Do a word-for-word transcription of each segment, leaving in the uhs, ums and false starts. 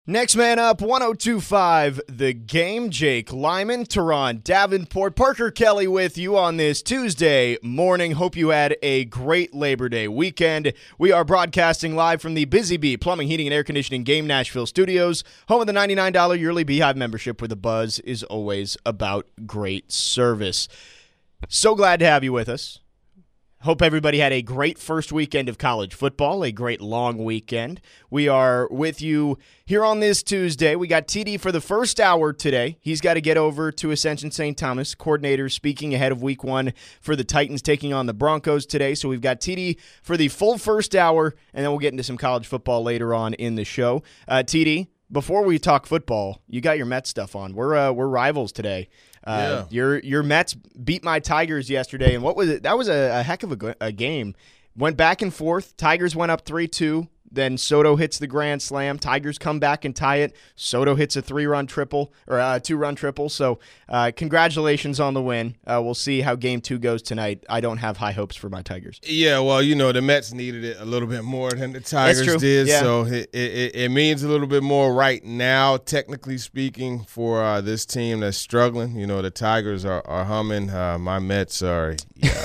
Next man up, one oh two point five, The Game. Jake Lyman, Teron Davenport, Parker Kelly with you on this Tuesday morning. Hope you had a great Labor Day weekend. We are broadcasting live from the Busy Bee Plumbing, Heating, and Air Conditioning Game Nashville studios, home of the ninety-nine dollars yearly Beehive membership, where the buzz is always about great service. So glad to have you with us. Hope everybody had a great first weekend of college football, a great long weekend. We are with you here on this Tuesday. We got T D for the first hour today. He's got to get over to Ascension Saint Thomas. Coordinator speaking ahead of week one for the Titans taking on the Broncos today. So we've got T D for the full first hour, and then we'll get into some college football later on in the show. Uh, T D, before we talk football, you got your Mets stuff on. We're uh, we're rivals today. Uh, yeah. Your your Mets beat my Tigers yesterday, and what was it? That was a, a heck of a, a game. Went back and forth. Tigers went up three two. Then Soto hits the grand slam. Tigers come back and tie it. Soto hits a three-run triple, or a two-run triple. So uh, congratulations on the win. Uh, we'll see how game two goes tonight. I don't have high hopes for my Tigers. Yeah, well, you know, the Mets needed it a little bit more than the Tigers did. Yeah. So it, it, it means a little bit more right now, technically speaking, for uh, this team that's struggling. You know, the Tigers are, are humming. Uh, my Mets are, yeah.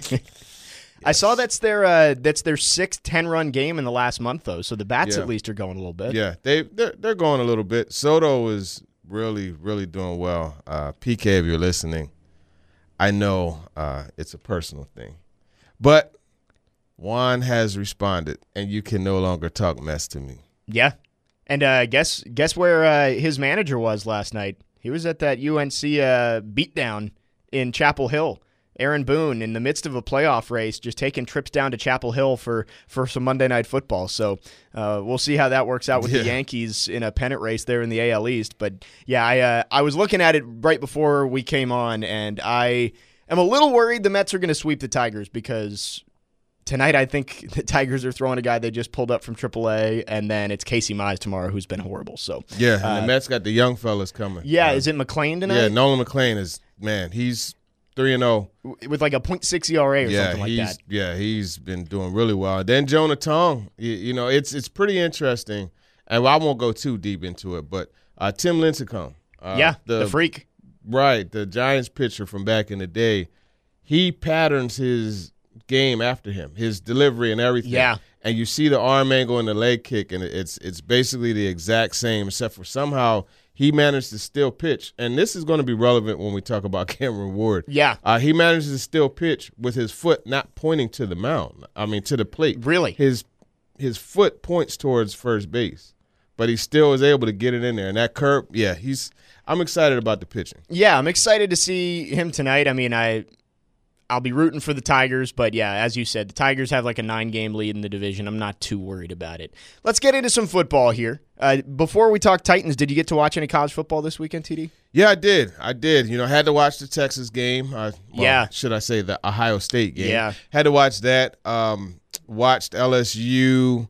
Yes. I saw that's their uh, that's their sixth ten-run game in the last month, though. So the bats yeah. at least are going a little bit. Yeah, they they're, they're going a little bit. Soto is really really doing well. Uh, P K, if you're listening, I know uh, it's a personal thing, but Juan has responded, and you can no longer talk mess to me. Yeah, and uh, guess guess where uh, his manager was last night? He was at that U N C uh, beatdown in Chapel Hill. Aaron Boone, in the midst of a playoff race, just taking trips down to Chapel Hill for, for some Monday Night Football. So uh, we'll see how that works out with yeah. the Yankees in a pennant race there in the A L East. But, yeah, I uh, I was looking at it right before we came on, and I am a little worried the Mets are going to sweep the Tigers because tonight I think the Tigers are throwing a guy they just pulled up from triple A, and then it's Casey Mize tomorrow, who's been horrible. So Yeah, and uh, the Mets got the young fellas coming. Yeah, uh, is it McClain tonight? Yeah, Nolan McClain is, man, he's – three and oh. With like a point six E R A or yeah, something like he's, that. Yeah, he's been doing really well. Then Jonah Tong, you, you know, it's it's pretty interesting. And I won't go too deep into it, but uh, Tim Lincecum. Uh, yeah, the, the freak. Right, the Giants pitcher from back in the day. He patterns his game after him, his delivery and everything. Yeah. And you see the arm angle and the leg kick, and it's it's basically the exact same, except for somehow – he managed to still pitch, and this is going to be relevant when we talk about Cameron Ward. Yeah. Uh, he managed to still pitch with his foot not pointing to the mound. I mean, to the plate. Really? His his foot points towards first base, but he still is able to get it in there. And that curve, yeah, he's. I'm excited about the pitching. Yeah, I'm excited to see him tonight. I mean, I. I'll be rooting for the Tigers, but yeah, as you said, the Tigers have like a nine-game lead in the division. I'm not too worried about it. Let's get into some football here. Uh, before we talk Titans, did you get to watch any college football this weekend, T D? Yeah, I did. I did. You know, I had to watch the Texas game. Uh, well, yeah. Should I say the Ohio State game? Yeah. Had to watch that. Um, watched L S U,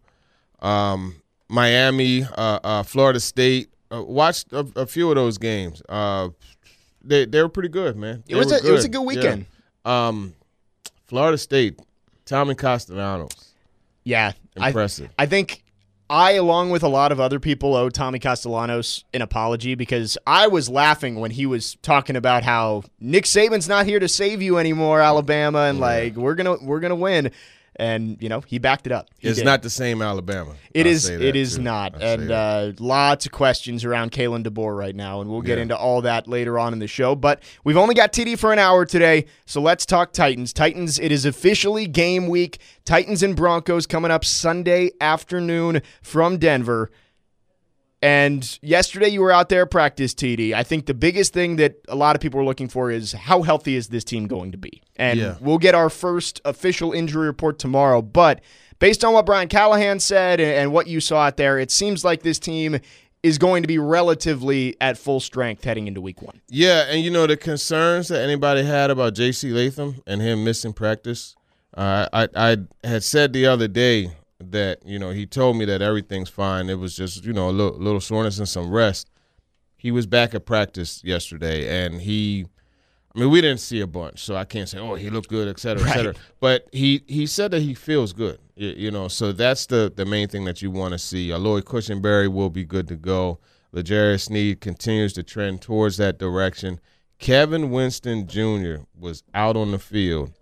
um, Miami, uh, uh, Florida State. Uh, watched a, a few of those games. Uh, they they were pretty good, man. They it was a good. it was a good weekend. Yeah. Um, Florida State, Tommy Castellanos. Yeah. Impressive. I, I think I, along with a lot of other people, owe Tommy Castellanos an apology because I was laughing when he was talking about how Nick Saban's not here to save you anymore, Alabama, and yeah. like we're gonna we're gonna win. And, you know, he backed it up. He it's did. not the same Alabama. It I'll is It is too. not. I'll and uh, lots of questions around Kalen DeBoer right now, and we'll get yeah. into all that later on in the show. But we've only got T D for an hour today, so let's talk Titans. Titans, it is officially game week. Titans and Broncos coming up Sunday afternoon from Denver. And yesterday you were out there at practice, T D. I think the biggest thing that a lot of people are looking for is how healthy is this team going to be? And yeah. we'll get our first official injury report tomorrow. But based on what Brian Callahan said and what you saw out there, it seems like this team is going to be relatively at full strength heading into week one. Yeah, and you know the concerns that anybody had about J C Latham and him missing practice, uh, I, I had said the other day that, you know, he told me that everything's fine. It was just, you know, a little, little soreness and some rest. He was back at practice yesterday, and he I mean, we didn't see a bunch, so I can't say, oh, he looked good, et cetera, et Right. cetera. But he, he said that he feels good, you, you know, so that's the, the main thing that you want to see. Lloyd Cushenberry will be good to go. L'Jarius Sneed continues to trend towards that direction. Kevin Winston Junior was out on the field,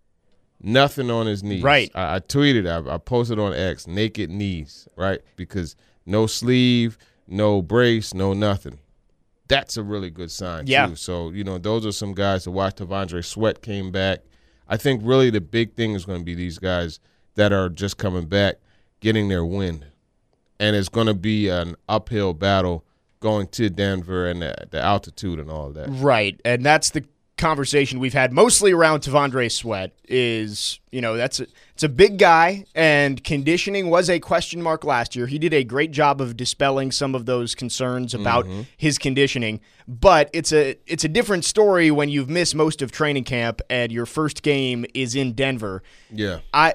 nothing on his knees. Right. I, I tweeted, I, I posted on X, naked knees, right? Because no sleeve, no brace, no nothing. That's a really good sign, Yeah. too. So, you know, those are some guys to watch. T'Vondre Sweat came back. I think really the big thing is going to be these guys that are just coming back, getting their wind. And it's going to be an uphill battle going to Denver and the, the altitude and all of that. Right, and that's the conversation we've had mostly around T'Vondre Sweat is, you know, that's a, it's a big guy, and conditioning was a question mark last year. He did a great job of dispelling some of those concerns about Mm-hmm. his conditioning, but it's a it's a different story when you've missed most of training camp and your first game is in Denver. Yeah. I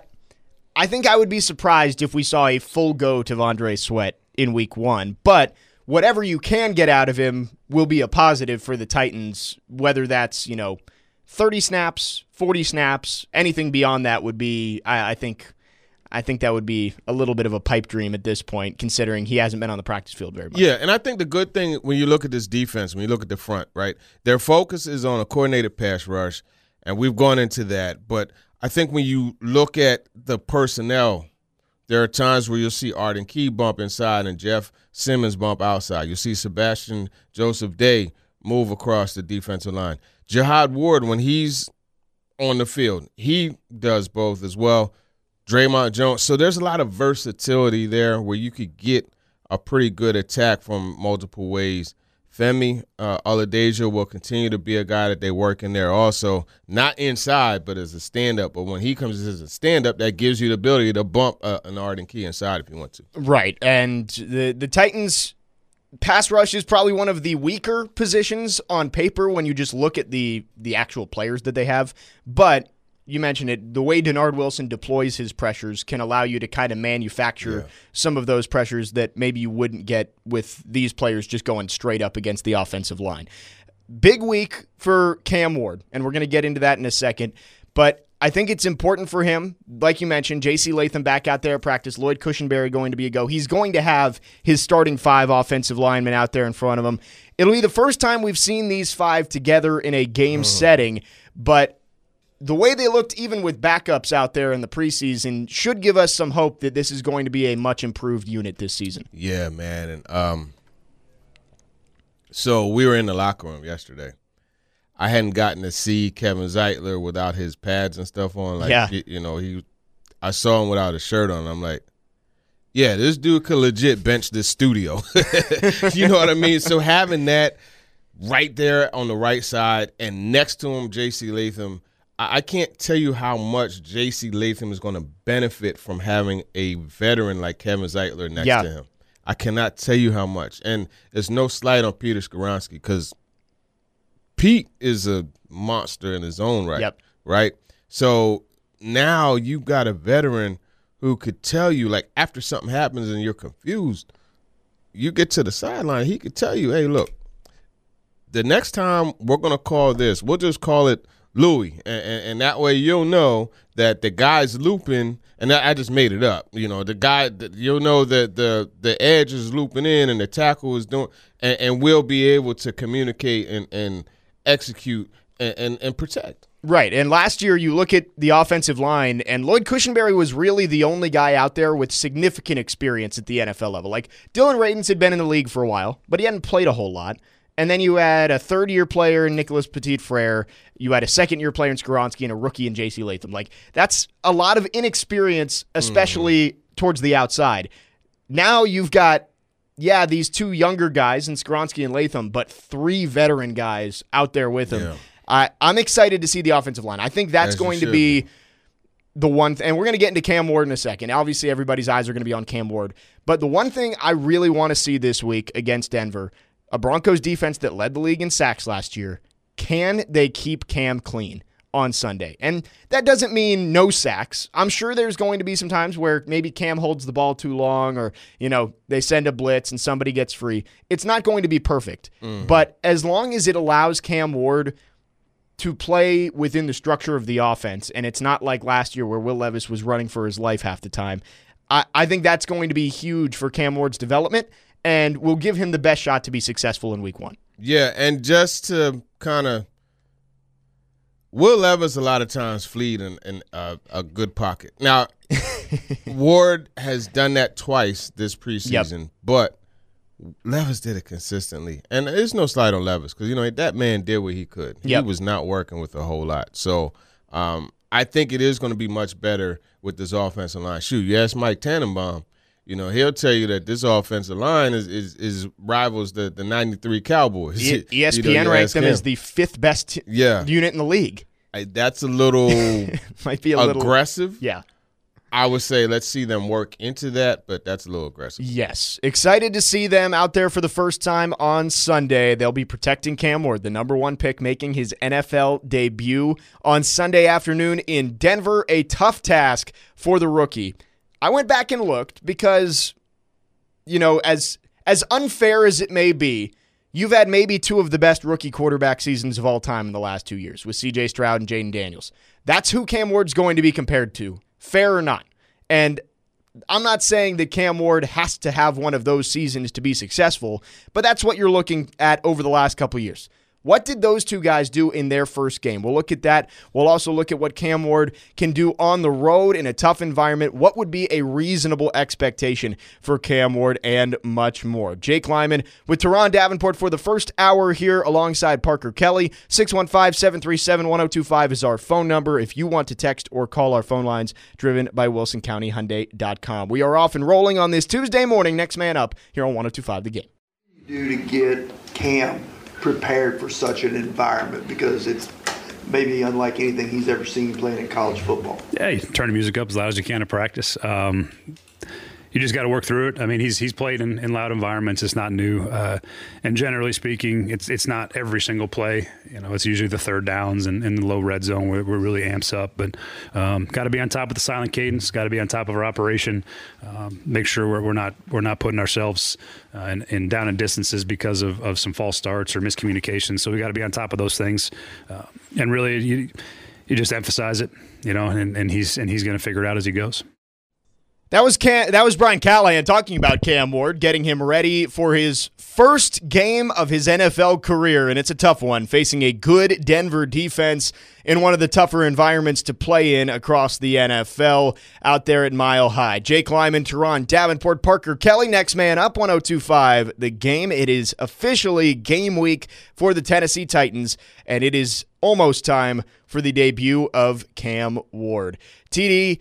I think I would be surprised if we saw a full go T'Vondre Sweat in week one, but whatever you can get out of him will be a positive for the Titans, whether that's, you know, thirty snaps, forty snaps, anything beyond that would be, I, I think, I think that would be a little bit of a pipe dream at this point, considering he hasn't been on the practice field very much. Yeah, and I think the good thing when you look at this defense, when you look at the front, right, their focus is on a coordinated pass rush, and we've gone into that. But I think when you look at the personnel, there are times where you'll see Arden Key bump inside and Jeff Simmons bump outside. You'll see Sebastian Joseph Day move across the defensive line. Jihad Ward, when he's on the field, he does both as well. Draymond Jones. So there's a lot of versatility there where you could get a pretty good attack from multiple ways. Femi uh, Oladejo will continue to be a guy that they work in there also, not inside, but as a stand-up. But when he comes as a stand-up, that gives you the ability to bump uh, an Arden Key inside if you want to. Right, and the the Titans' pass rush is probably one of the weaker positions on paper when you just look at the the actual players that they have. But you mentioned it, the way Denard Wilson deploys his pressures can allow you to kind of manufacture Yeah. some of those pressures that maybe you wouldn't get with these players just going straight up against the offensive line. Big week for Cam Ward, and we're going to get into that in a second. But I think it's important for him, like you mentioned, J C Latham back out there at practice, Lloyd Cushenberry going to be a go. He's going to have his starting five offensive linemen out there in front of him. It'll be the first time we've seen these five together in a game Oh. setting, but the way they looked even with backups out there in the preseason should give us some hope that this is going to be a much improved unit this season. Yeah, man. And um, so we were in the locker room yesterday. I hadn't gotten to see Kevin Zeitler without his pads and stuff on. Like, Yeah. you, you know, he. I saw him without a shirt on. I'm like, yeah, this dude could legit bench this studio. You know what I mean? So having that right there on the right side and next to him, J C Latham, I, I can't tell you how much J C Latham is going to benefit from having a veteran like Kevin Zeitler next Yeah. to him. I cannot tell you how much. And there's no slight on Peter Skoronski because Pete is a monster in his own right. Yep. Right? So now you've got a veteran who could tell you, like, after something happens and you're confused, you get to the sideline, he could tell you, hey, look, the next time we're going to call this, we'll just call it Louis. And, and, and that way you'll know that the guy's looping, and I I just made it up. You know, the guy, you'll know that the, the edge is looping in and the tackle is doing, and, and we'll be able to communicate and, and execute and, and, and protect. Right, and last year you look at the offensive line, and Lloyd Cushenberry was really the only guy out there with significant experience at the N F L level. Like, Dylan Radins had been in the league for a while, but he hadn't played a whole lot. And then you had a third-year player in Nicholas Petit-Frere, you had a second-year player in Skoronski, and a rookie in J C Latham. Like, that's a lot of inexperience, especially mm. towards the outside. Now you've got, yeah, these two younger guys in Skoronski and Latham, but three veteran guys out there with him. Yeah. I, I'm excited to see the offensive line. I think that's As going to should be, be the one thing, and we're going to get into Cam Ward in a second. Obviously, everybody's eyes are going to be on Cam Ward. But the one thing I really want to see this week against Denver, a Broncos defense that led the league in sacks last year, can they keep Cam clean on Sunday? And that doesn't mean no sacks. I'm sure there's going to be some times where maybe Cam holds the ball too long, or, you know, they send a blitz and somebody gets free. It's not going to be perfect. Mm. But as long as it allows Cam Ward to play within the structure of the offense, and it's not like last year where Will Levis was running for his life half the time. I, I think that's going to be huge for Cam Ward's development, and will give him the best shot to be successful in week one. Yeah, and just to kind of Will Levis a lot of times fleed in, in uh, a good pocket. Now, Ward has done that twice this preseason, yep. but Levis did it consistently. And there's no slight on Levis because, you know, that man did what he could. Yep. He was not working with a whole lot. So um, I think it is going to be much better with this offensive line. Shoot, you ask Mike Tannenbaum, you know, he'll tell you that this offensive line is is, is rivals the, the ninety-three Cowboys. E- ESPN you know, ranked them him. as the fifth best t- yeah. unit in the league. I, that's a little Might be a aggressive. Little, yeah. I would say let's see them work into that, but that's a little aggressive. Yes. Excited to see them out there for the first time on Sunday. They'll be protecting Cam Ward, the number one pick, making his N F L debut on Sunday afternoon in Denver. A tough task for the rookie. I went back and looked because, you know, as as unfair as it may be, you've had maybe two of the best rookie quarterback seasons of all time in the last two years with C J Stroud and Jaden Daniels. That's who Cam Ward's going to be compared to, fair or not. And I'm not saying that Cam Ward has to have one of those seasons to be successful, but that's what you're looking at over the last couple of years. What did those two guys do in their first game? We'll look at that. We'll also look at what Cam Ward can do on the road in a tough environment. What would be a reasonable expectation for Cam Ward, and much more. Jake Lyman with Teron Davenport for the first hour here alongside Parker Kelly. six one five, seven three seven, one oh two five is our phone number if you want to text or call our phone lines, driven by Wilson County Hyundai dot com. We are off and rolling on this Tuesday morning. Next man up here on one oh two five The Game. Do to get Cam prepared for such an environment, because it's maybe unlike anything he's ever seen playing in college football. Yeah, you turn the music up as loud as you can to practice. Um, you just got to work through it. I mean, he's he's played in, in loud environments. It's not new. Uh, and generally speaking, it's it's not every single play. You know, it's usually the third downs and in the low red zone where we're really amps up. But um, got to be on top of the silent cadence. Got to be on top of our operation. Um, make sure we're, we're not we're not putting ourselves uh, in, in down in distances because of, of some false starts or miscommunication. So we got to be on top of those things. Uh, and really, you you just emphasize it. You know, and, and he's and he's going to figure it out as he goes. That was Cam, that was Brian Callahan talking about Cam Ward, getting him ready for his first game of his N F L career, and it's a tough one, facing a good Denver defense in one of the tougher environments to play in across the N F L out there at Mile High. Jake Lyman, Teron Davenport, Parker Kelly, next man up, one oh two five The Game. It is officially game week for the Tennessee Titans, and it is almost time for the debut of Cam Ward. T D,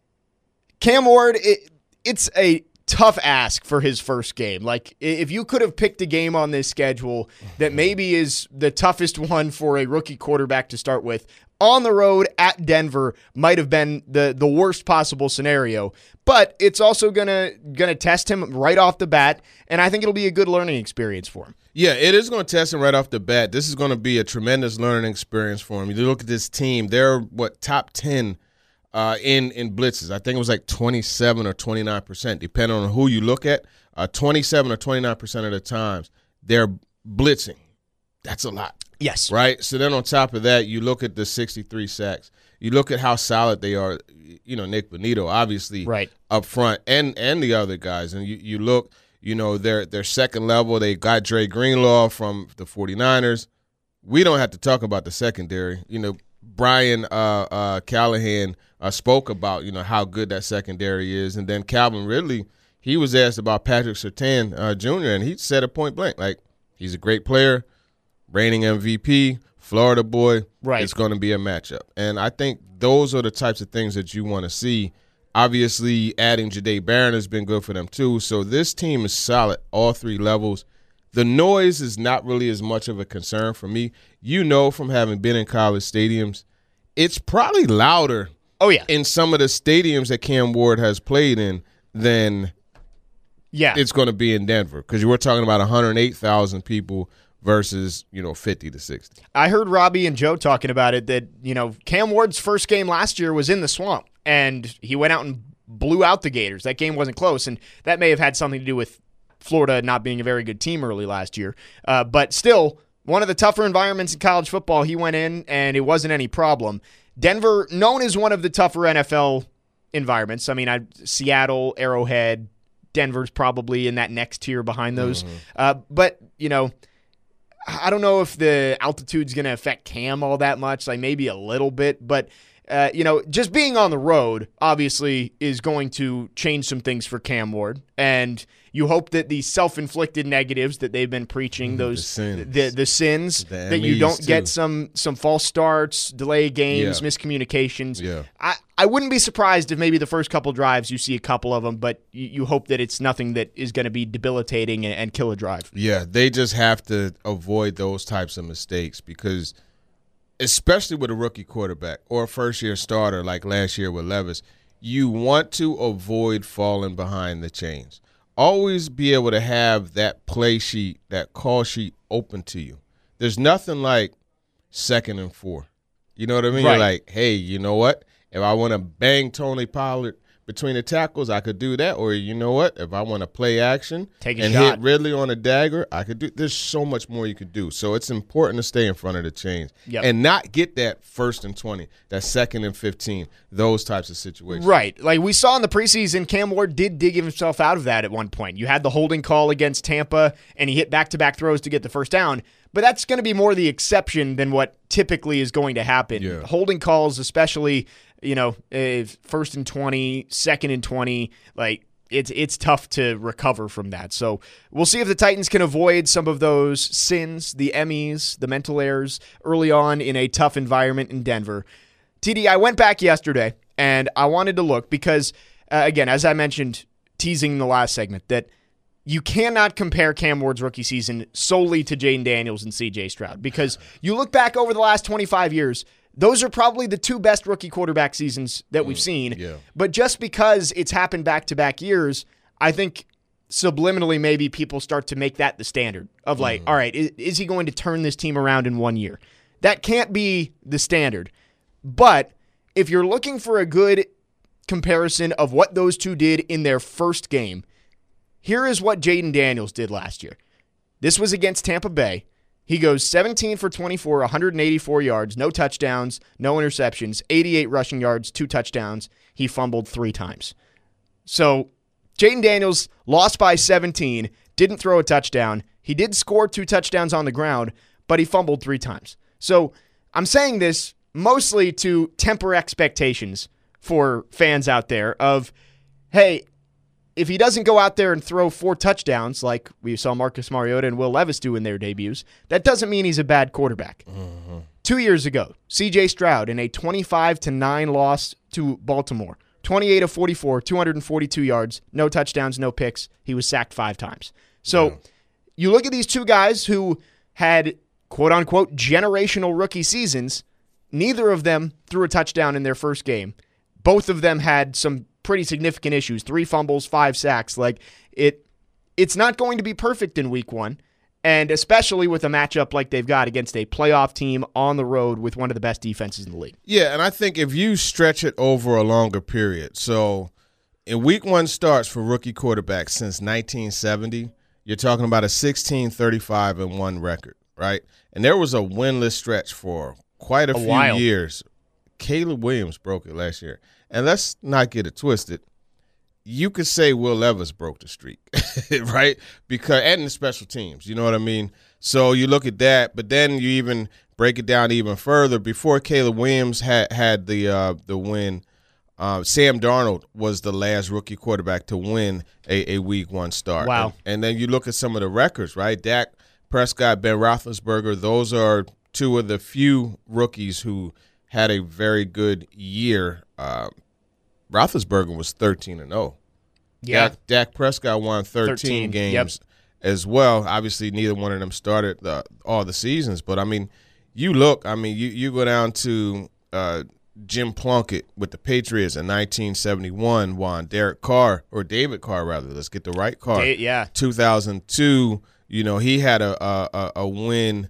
Cam Ward, it, it's a tough ask for his first game. Like, if you could have picked a game on this schedule that maybe is the toughest one for a rookie quarterback to start with, on the road at Denver might have been the, the worst possible scenario. But it's also gonna gonna test him right off the bat, and I think it'll be a good learning experience for him. Yeah, it is going to test him right off the bat. This is going to be a tremendous learning experience for him. You look at this team; they're what top ten. Uh, in in blitzes. I think it was like twenty-seven or twenty-nine percent, depending on who you look at. Uh, twenty-seven or twenty-nine percent of the times, they're blitzing. That's a lot. Yes. Right? So then on top of that, you look at the sixty-three sacks. You look at how solid they are. You know, Nick Bonito, obviously, right up front, and and the other guys. And you, you look, you know, their, their second level, they got Dre Greenlaw from the forty-niners. We don't have to talk about the secondary. You know, Brian uh, uh, Callahan uh, spoke about, you know, how good that secondary is. And then Calvin Ridley, he was asked about Patrick Surtain uh, Junior, and he said it point blank, like, he's a great player, reigning M V P, Florida boy. Right. It's going to be a matchup. And I think those are the types of things that you want to see. Obviously, adding Jahdae Barron has been good for them too. So this team is solid, all three levels. The noise is not really as much of a concern for me. You know, from having been in college stadiums, it's probably louder oh, yeah. in some of the stadiums that Cam Ward has played in than yeah. it's going to be in Denver, because we're talking about one hundred eight thousand people versus, you know, fifty to sixty. I heard Robbie and Joe talking about it, that, you know, Cam Ward's first game last year was in the Swamp, and he went out and blew out the Gators. That game wasn't close, and that may have had something to do with Florida not being a very good team early last year. Uh, but still, one of the tougher environments in college football. He went in, and it wasn't any problem. Denver, known as one of the tougher N F L environments. I mean, I, Seattle, Arrowhead, Denver's probably in that next tier behind those. Mm-hmm. Uh, but, you know, I don't know if the altitude's going to affect Cam all that much, like maybe a little bit, but uh, you know, just being on the road obviously is going to change some things for Cam Ward, and you hope that the self-inflicted negatives that they've been preaching, those the sins, the, the sins the that you don't too. get some some false starts, delay games, yeah. miscommunications. Yeah. I, I wouldn't be surprised if maybe the first couple drives you see a couple of them, but you, you hope that it's nothing that is going to be debilitating and, and kill a drive. Yeah, they just have to avoid those types of mistakes because, especially with a rookie quarterback or a first-year starter like last year with Levis, you want to avoid falling behind the chains. Always be able to have that play sheet, that call sheet open to you. There's nothing like second and four. You know what I mean? Right. You're like, hey, you know what? If I want to bang Tony Pollard between the tackles, I could do that. Or you know what? If I want to play action Take a and shot. hit Ridley on a dagger, I could do. There's so much more you could do. So it's important to stay in front of the chains Yep. and not get that first and twenty, that second and fifteen, those types of situations. Right. Like we saw in the preseason, Cam Ward did dig himself out of that at one point. You had the holding call against Tampa, and he hit back-to-back throws to get the first down. But that's going to be more the exception than what typically is going to happen. Yeah. Holding calls, especially, you know, if first and twenty, second and twenty, like it's it's tough to recover from that. So we'll see if the Titans can avoid some of those sins, the M Es, the mental errors early on in a tough environment in Denver. T D, I went back yesterday, and I wanted to look because, uh, again, as I mentioned, teasing in the last segment, that you cannot compare Cam Ward's rookie season solely to Jaden Daniels and C J Stroud because you look back over the last twenty-five years, those are probably the two best rookie quarterback seasons that we've seen. Yeah. But just because it's happened back-to-back years, I think subliminally maybe people start to make that the standard of like, mm-hmm. all right, is, is he going to turn this team around in one year? That can't be the standard. But if you're looking for a good comparison of what those two did in their first game, here is what Jaden Daniels did last year. This was against Tampa Bay. He goes seventeen for twenty-four, one hundred eighty-four yards, no touchdowns, no interceptions, eighty-eight rushing yards, two touchdowns. He fumbled three times. So Jaden Daniels lost by seventeen, didn't throw a touchdown. He did score two touchdowns on the ground, but he fumbled three times. So I'm saying this mostly to temper expectations for fans out there of, hey, if he doesn't go out there and throw four touchdowns like we saw Marcus Mariota and Will Levis do in their debuts, that doesn't mean he's a bad quarterback. Mm-hmm. Two years ago, C J Stroud in a twenty-five to nine loss to Baltimore, twenty-eight of forty-four, two hundred forty-two yards, no touchdowns, no picks. He was sacked five times. So yeah. You look at these two guys who had quote-unquote generational rookie seasons. Neither of them threw a touchdown in their first game. Both of them had some pretty significant issues. Three fumbles, five sacks. Like it, it's not going to be perfect in week one, and especially with a matchup like they've got against a playoff team on the road with one of the best defenses in the league. Yeah, and I think if you stretch it over a longer period, so in week one starts for rookie quarterbacks since nineteen seventy, you're talking about a sixteen, thirty-five, and one record, right? And there was a winless stretch for quite a, a few while. years. Caleb Williams broke it last year. And let's not get it twisted. You could say Will Levis broke the streak, right? Because and the special teams, you know what I mean? So you look at that, but then you even break it down even further. Before Caleb Williams had had the uh, the win, uh, Sam Darnold was the last rookie quarterback to win a, a week one start. Wow. And, and then you look at some of the records, right? Dak Prescott, Ben Roethlisberger, those are two of the few rookies who had a very good year. Uh, Roethlisberger was thirteen and oh. Yeah. Dak, Dak Prescott won thirteen, thirteen games yep. as well. Obviously, neither one of them started the, all the seasons. But, I mean, you look, I mean, you, you go down to uh, Jim Plunkett with the Patriots in nineteen seventy-one, won Derek Carr, or David Carr, rather. Let's get the right Carr. Da- yeah. two thousand two, you know, he had a, a, a win.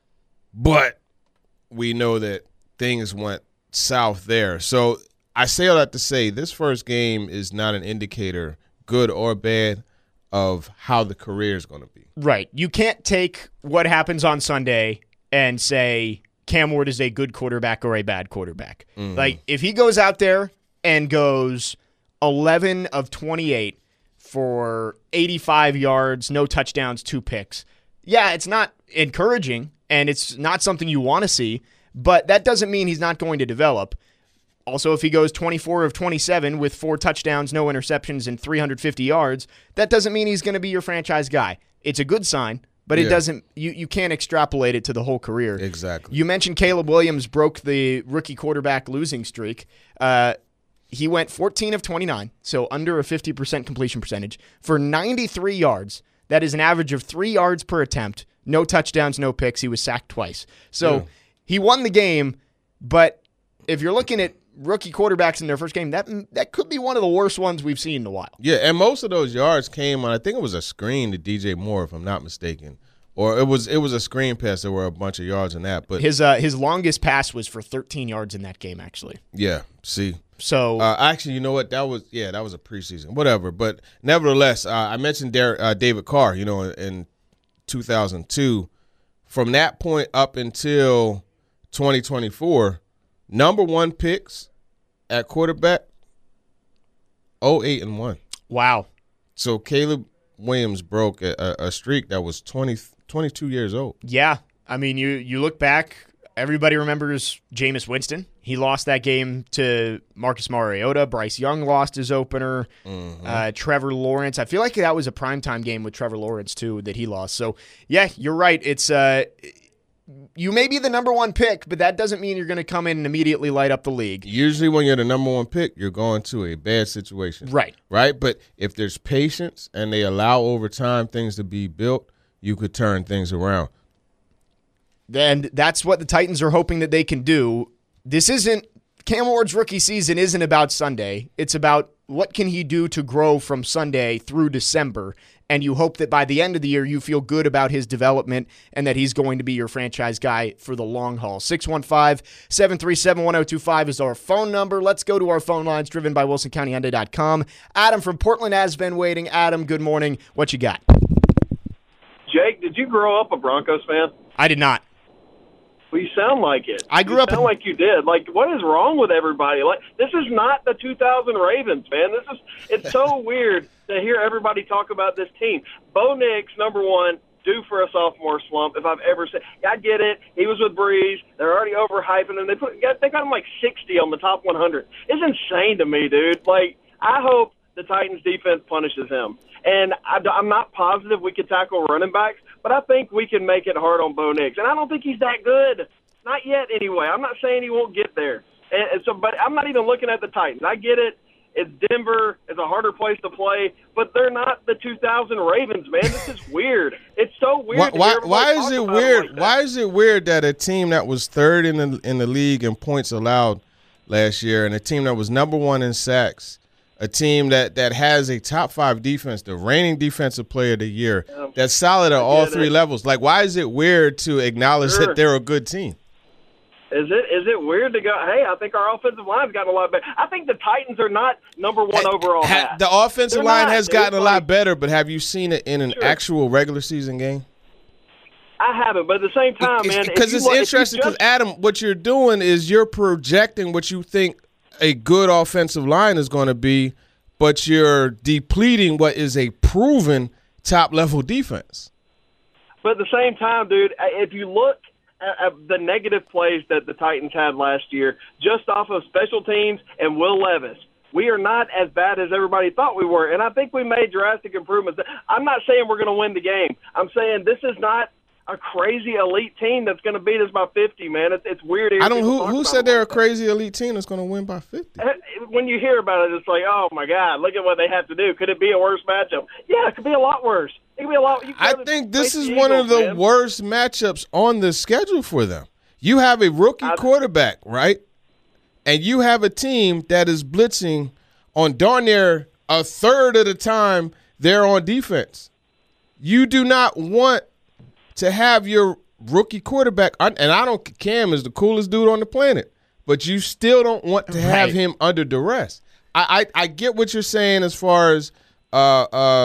But we know that things went south there. So, I say all that to say this first game is not an indicator, good or bad, of how the career is going to be. Right. You can't take what happens on Sunday and say Cam Ward is a good quarterback or a bad quarterback. Mm-hmm. Like, if he goes out there and goes eleven of twenty-eight for eighty-five yards, no touchdowns, two picks, yeah, it's not encouraging, and it's not something you want to see, but that doesn't mean he's not going to develop. Also, if he goes twenty-four of twenty-seven with four touchdowns, no interceptions, and three hundred fifty yards, that doesn't mean he's going to be your franchise guy. It's a good sign, but it yeah. doesn't. You, you can't extrapolate it to the whole career. Exactly. You mentioned Caleb Williams broke the rookie quarterback losing streak. Uh, he went fourteen of twenty-nine, so under a fifty percent completion percentage, for ninety-three yards. That is an average of three yards per attempt. No touchdowns, no picks. He was sacked twice. So yeah. he won the game, but if you're looking at rookie quarterbacks in their first game, that that could be one of the worst ones we've seen in a while. Yeah, and most of those yards came on, I think it was a screen to D J Moore, if I'm not mistaken. Or it was it was a screen pass. There were a bunch of yards in that. But his uh, his longest pass was for thirteen yards in that game, actually. Yeah, see. So uh, actually, you know what? That was yeah, that was a preseason, whatever. But nevertheless, uh, I mentioned Der- uh, David Carr. You know, in, in two thousand two, from that point up until twenty twenty-four, number one picks at quarterback, oh eight and one. Wow. So Caleb Williams broke a, a streak that was twenty, twenty-two years old. Yeah. I mean, you, you look back, everybody remembers Jameis Winston. He lost that game to Marcus Mariota. Bryce Young lost his opener. Mm-hmm. Uh, Trevor Lawrence. I feel like that was a primetime game with Trevor Lawrence, too, that he lost. So, yeah, you're right. It's uh, you may be the number one pick, but that doesn't mean you're going to come in and immediately light up the league. Usually when you're the number one pick, you're going to a bad situation. Right. Right? But if there's patience and they allow over time things to be built, you could turn things around. And that's what the Titans are hoping that they can do. This isn't – Cam Ward's rookie season isn't about Sunday. It's about what can he do to grow from Sunday through December, and you hope that by the end of the year you feel good about his development and that he's going to be your franchise guy for the long haul. six one five, seven three seven, one oh two five is our phone number. Let's go to our phone lines driven by Wilson County Hyundai dot com. Adam from Portland has been waiting. Adam, good morning. What you got? Jake, did you grow up a Broncos fan? I did not. Well, you sound like it. I grew you up sound in... like you did. Like, what is wrong with everybody? Like, this is not the two thousand Ravens, man. This is. It's so weird to hear everybody talk about this team. Bo Nix, number one, due for a sophomore slump. If I've ever said, I get it. He was with Breeze. They're already overhyping him. They put, they got him like sixty on the top one hundred. It's insane to me, dude. Like, I hope the Titans defense punishes him. And I, I'm not positive we could tackle running backs, but I think we can make it hard on Bo Nix. And I don't think he's that good. Not yet, anyway. I'm not saying he won't get there. And, and so, but I'm not even looking at the Titans. I get it. It's Denver. It's a harder place to play, but they're not the two thousand Ravens, man. This is weird. It's so weird. Why, to why, hear why is it weird? Like why is it weird that a team that was third in the in the league in points allowed last year, and a team that was number one in sacks, a team that, that has a top five defense, the reigning defensive player of the year, yeah. that's solid at all three it. levels. Like, why is it weird to acknowledge sure. that they're a good team? Is it is it weird to go, hey, I think our offensive line's gotten a lot better. I think the Titans are not number one overall. Ha, the offensive they're line not, has dude. gotten a lot better, but have you seen it in an sure. actual regular season game? I haven't, but at the same time, it's, man. Because it's look, interesting because, Adam, what you're doing is you're projecting what you think a good offensive line is going to be, but you're depleting what is a proven top-level defense. But at the same time, dude, if you look at the negative plays that the Titans had last year, just off of special teams and Will Levis, we are not as bad as everybody thought we were. And I think we made drastic improvements. I'm not saying we're going to win the game. I'm saying this is not a crazy elite team that's going to beat us by fifty, man. It's, it's weird. I don't. Who, who said they're a crazy elite team that's going to win by fifty? When you hear about it, it's like, oh my God, look at what they have to do. Could it be a worse matchup? Yeah, it could be a lot worse. It could be a lot. You I think this is one Eagles, of the man. worst matchups on the schedule for them. You have a rookie I, quarterback, right? And you have a team that is blitzing on darn near a third of the time they're on defense. You do not want to have your rookie quarterback, and I don't, Cam is the coolest dude on the planet, but you still don't want to have right. him under duress. I, I, I get what you're saying as far as uh, uh,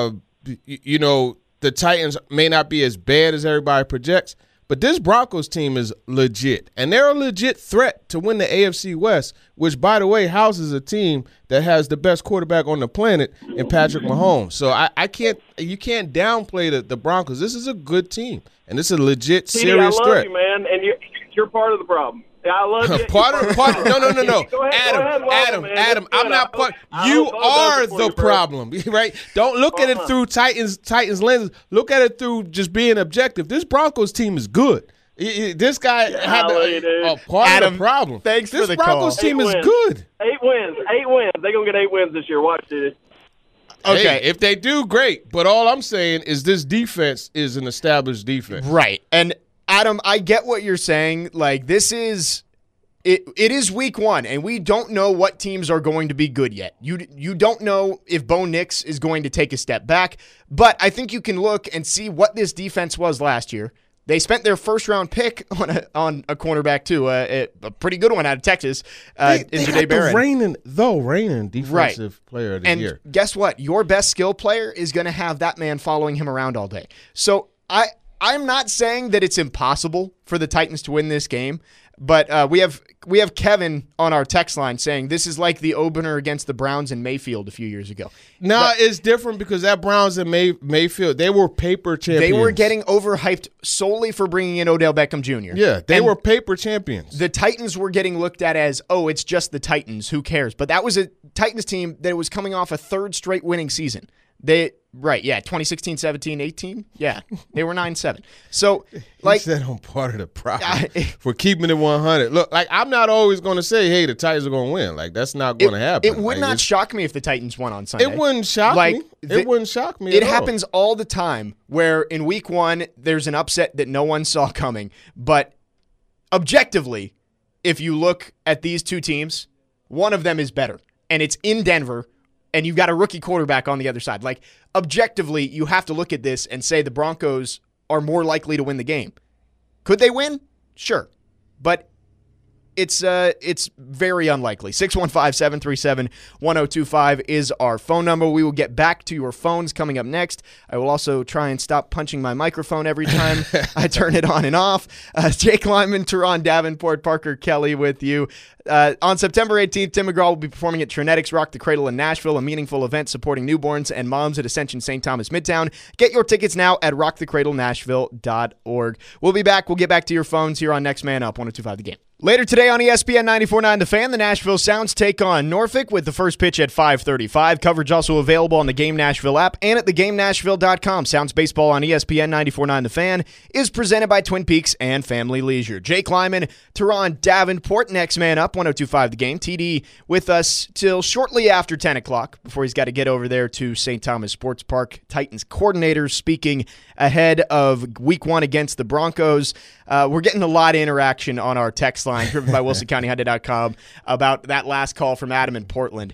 you know, the Titans may not be as bad as everybody projects, but this Broncos team is legit, and they're a legit threat to win the A F C West, which, by the way, houses a team that has the best quarterback on the planet in Patrick Mahomes. So I, I can't, you can't downplay the, the Broncos. This is a good team, and this is a legit, T D, serious I love threat. you, man, and you're, you're part of the problem. I love you. part of, part of, no, no, no, no. Go ahead, Adam, go ahead, Walter, Adam, man. Adam. That's I'm not good. part. I hope- You I hope are those are for the you, bro. problem, right? Don't look at it Uh-huh. through Titans Titans lenses. Look at it through just being objective. This Broncos team is good. I- I- This guy had Golly, a, dude. a part Adam, of the problem. thanks this for the Broncos call. team Eight is wins. good. Eight wins. Eight wins. They're going to get eight wins this year. Watch this. Okay. Hey, if they do, great. But all I'm saying is this defense is an established defense. Right. And Adam, I get what you're saying. Like, this is it it is week one, and we don't know what teams are going to be good yet. You you don't know if Bo Nix is going to take a step back, but I think you can look and see what this defense was last year. They spent their first round pick on a on a cornerback too, uh, a, a pretty good one out of Texas, uh, They, in they Jahdae got the Barron. reigning, though, reigning defensive player of the And year. guess what? Your best skill player is going to have that man following him around all day. So I I'm not saying that it's impossible for the Titans to win this game, but uh, we have we have Kevin on our text line saying this is like the opener against the Browns in Mayfield a few years ago. No, nah, it's different because that Browns and May, Mayfield, they were paper champions. They were getting overhyped solely for bringing in Odell Beckham Junior Yeah, they And were paper champions. the Titans were getting looked at as, oh, it's just the Titans. Who cares? But that was a Titans team that was coming off a third straight winning season. They right, yeah, twenty sixteen, seventeen, eighteen. Yeah, they were nine seven. So, like, he said I'm part of the problem I- for keeping it one hundred. Look, like I'm not always going to say, hey, the Titans are going to win. Like that's not going to happen. it would Like, not it's- shock me if the Titans won on Sunday. It wouldn't shock Like, me. the- It wouldn't shock me. It at all. happens all the time where in week one there's an upset that no one saw coming. But objectively, if you look at these two teams, one of them is better. And it's in Denver, and you've got a rookie quarterback on the other side. Like, objectively, you have to look at this and say the Broncos are more likely to win the game. Could they win? Sure. But it's uh, it's very unlikely. six one five, seven three seven, one zero two five is our phone number. We will get back to your phones coming up next. I will also try and stop punching my microphone every time I turn it on and off. Uh, Jake Lyman, Teron Davenport, Parker Kelly with you. Uh, on September eighteenth, Tim McGraw will be performing at Trinetics Rock the Cradle in Nashville, a meaningful event supporting newborns and moms at Ascension Saint Thomas Midtown. Get your tickets now at rock the cradle nashville dot org. We'll be back. We'll get back to your phones here on Next Man Up, one oh two five The Game. Later today on E S P N ninety-four point nine The Fan, the Nashville Sounds take on Norfolk with the first pitch at five thirty-five. Coverage also available on the Game Nashville app and at the game nashville dot com. Sounds baseball on E S P N ninety-four point nine The Fan is presented by Twin Peaks and Family Leisure. Jake Lyman, Teron Davenport, Next Man Up, one oh two five The Game. T D with us till shortly after ten o'clock before he's got to get over there to Saint Thomas Sports Park. Titans coordinator speaking ahead of week one against the Broncos. Uh, we're getting a lot of interaction on our text line driven by wilson county hyundai dot com about that last call from Adam in Portland.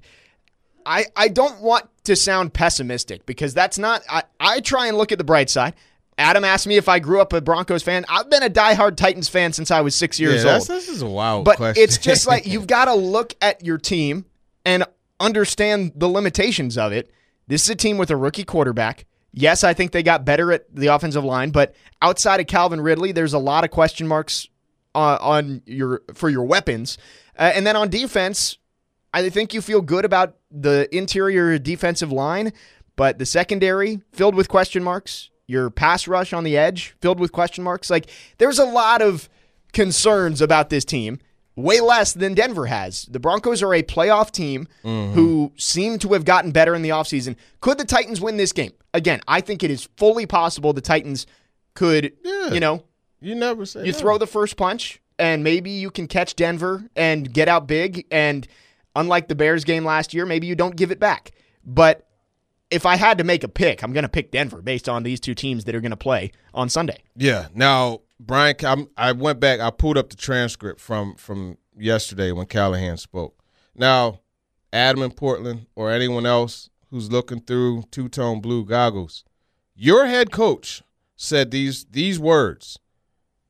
I, I don't want to sound pessimistic because that's not I, I try and look at the bright side. Adam asked me if I grew up a Broncos fan. I've been a diehard Titans fan since I was six years yeah, that's, old. This is a wild But question. it's just like you've got to look at your team and understand the limitations of it. This is a team with a rookie quarterback. Yes, I think they got better at the offensive line, but outside of Calvin Ridley, there's a lot of question marks uh, on your for your weapons. Uh, and then on defense, I think you feel good about the interior defensive line, but the secondary filled with question marks. Your pass rush on the edge filled with question marks. Like, there's a lot of concerns about this team, way less than Denver has. The Broncos are a playoff team mm-hmm. who seem to have gotten better in the offseason. Could the Titans win this game? Again, I think it is fully possible the Titans could, yeah. you know, you never say you no. throw the first punch, and maybe you can catch Denver and get out big, and unlike the Bears game last year, maybe you don't give it back. But if I had to make a pick, I'm going to pick Denver based on these two teams that are going to play on Sunday. Yeah. Now, Brian, I'm, I went back. I pulled up the transcript from, from yesterday when Callahan spoke. Now, Adam in Portland or anyone else who's looking through two-tone blue goggles, your head coach said these these words.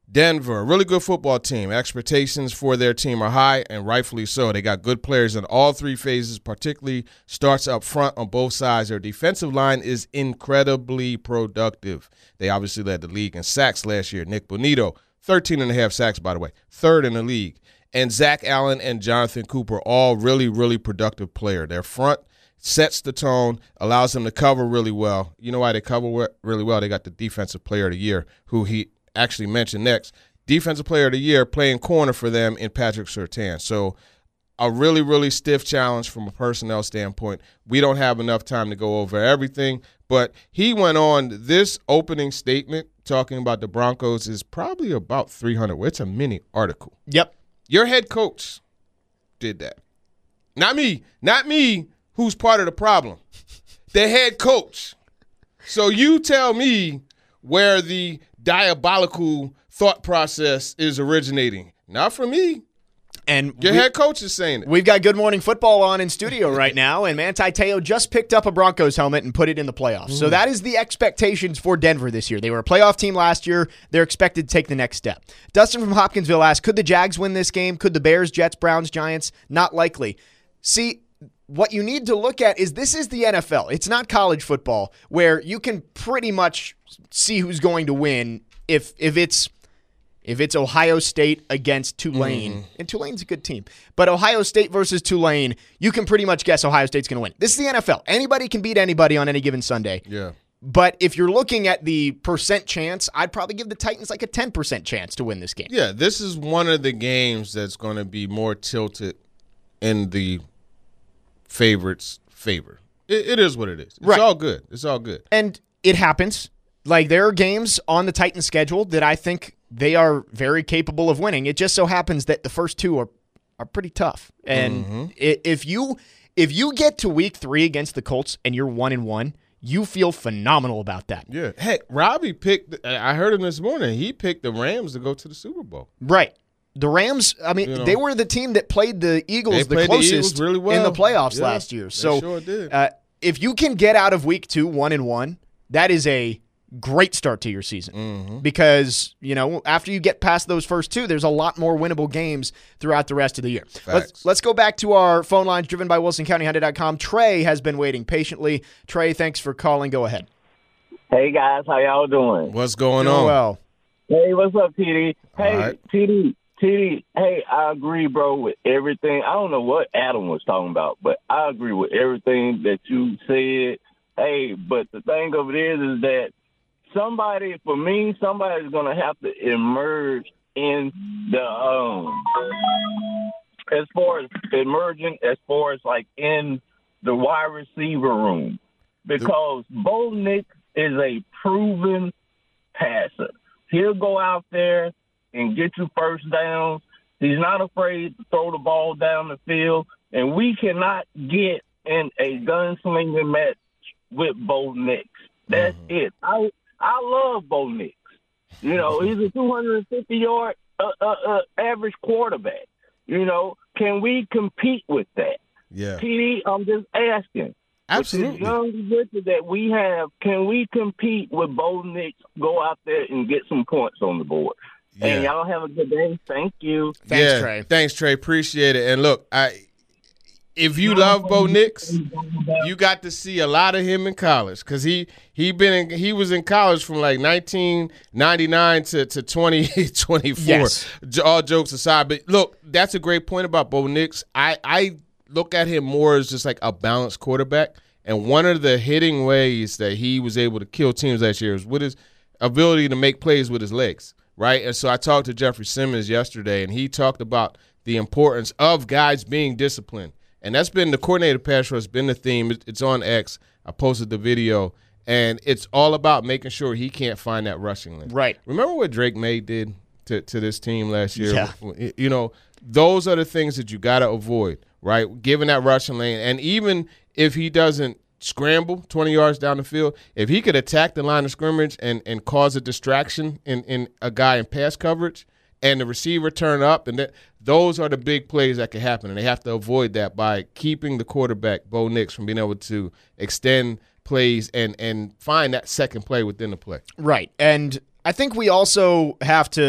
Denver, a really good football team. Expectations for their team are high, and rightfully so. They got good players in all three phases, particularly starts up front on both sides. Their defensive line is incredibly productive. They obviously led the league in sacks last year. Nick Bonito, thirteen and a half sacks, by the way, third in the league. And Zach Allen and Jonathan Cooper, all really, really productive player. Their front sets the tone, allows them to cover really well. You know why they cover really well? They got the defensive player of the year, who he – actually mentioned next, defensive player of the year playing corner for them in Patrick Surtain. So a really, really stiff challenge from a personnel standpoint. We don't have enough time to go over everything, but he went on this opening statement talking about the Broncos is probably about three hundred. It's a mini article. Yep. Your head coach did that. Not me. Not me, who's part of the problem. The head coach. So you tell me where the diabolical thought process is originating. Not from me. And your we, head coach is saying it. We've got Good Morning Football on in studio right now, and Manti Te'o just picked up a Broncos helmet and put it in the playoffs. Mm. So that is the expectations for Denver this year. They were a playoff team last year. They're expected to take the next step. Dustin from Hopkinsville asked, could the Jags win this game? Could the Bears, Jets, Browns, Giants? Not likely. See, what you need to look at is this is the N F L. It's not college football where you can pretty much see who's going to win if if it's if it's Ohio State against Tulane. Mm-hmm. And Tulane's a good team. But Ohio State versus Tulane, you can pretty much guess Ohio State's going to win. This is the N F L. Anybody can beat anybody on any given Sunday. Yeah. But if you're looking at the percent chance, I'd probably give the Titans like a ten percent chance to win this game. Yeah, this is one of the games that's going to be more tilted in the favorites' favor. It, it is what it is. It's right. all good. It's all good. And it happens. Like, there are games on the Titans schedule that I think they are very capable of winning. It just so happens that the first two are are pretty tough. And mm-hmm. if you if you get to week three against the Colts and you're one and one, you feel phenomenal about that. Yeah. Hey, Robbie picked. I heard him this morning. He picked the Rams to go to the Super Bowl. Right. The Rams, I mean, you know, they were the team that played the Eagles the closest the Eagles really well. in the playoffs yeah, last year. So sure did. Uh, if you can get out of week two, one and one, that is a great start to your season. Mm-hmm. Because, you know, after you get past those first two, there's a lot more winnable games throughout the rest of the year. Let's, let's go back to our phone lines driven by Wilson County Hyundai dot com. Trey has been waiting patiently. Trey, thanks for calling. Go ahead. Hey, guys. How y'all doing? What's going doing on? Well. Hey, what's up, T D? Hey, right. T D. T D, hey, I agree, bro, with everything. I don't know what Adam was talking about, but I agree with everything that you said. Hey, but the thing of it is, is that somebody, for me, somebody's going to have to emerge in the, um, as far as emerging, as far as like in the wide receiver room, because Bo Nix is a proven passer. He'll go out there and get you first downs. He's not afraid to throw the ball down the field, and we cannot get in a gunslinging match with Bo Nix. That's mm-hmm. it. I I love Bo Nix. You know, he's a two hundred fifty yard uh, uh, uh, average quarterback. You know, can we compete with that? Yeah. T D, I'm just asking. Absolutely. With the young pitcher that we have, can we compete with Bo Nix, go out there and get some points on the board? Yeah. And y'all have a good day. Thank you. Thanks, yeah, Trey. Thanks, Trey. Appreciate it. And look, I if you love Bo Nix, you got to see a lot of him in college because he he been in, he was in college from like nineteen ninety-nine to to twenty twenty-four. Yes. All jokes aside, but look, that's a great point about Bo Nix. I I look at him more as just like a balanced quarterback, and one of the hitting ways that he was able to kill teams last year is with his ability to make plays with his legs. Right, and so I talked to Jeffrey Simmons yesterday, and he talked about the importance of guys being disciplined, and that's been the coordinated pass rush, been the theme. It's on X. I posted the video, and it's all about making sure he can't find that rushing lane. Right. Remember what Drake May did to, to this team last year? Yeah. You know, those are the things that you got to avoid, right? Giving that rushing lane, and even if he doesn't scramble twenty yards down the field, if he could attack the line of scrimmage and, and cause a distraction in, in a guy in pass coverage and the receiver turn up, and that, those are the big plays that can happen, and they have to avoid that by keeping the quarterback, Bo Nix, from being able to extend plays and, and find that second play within the play. Right, and I think we also have to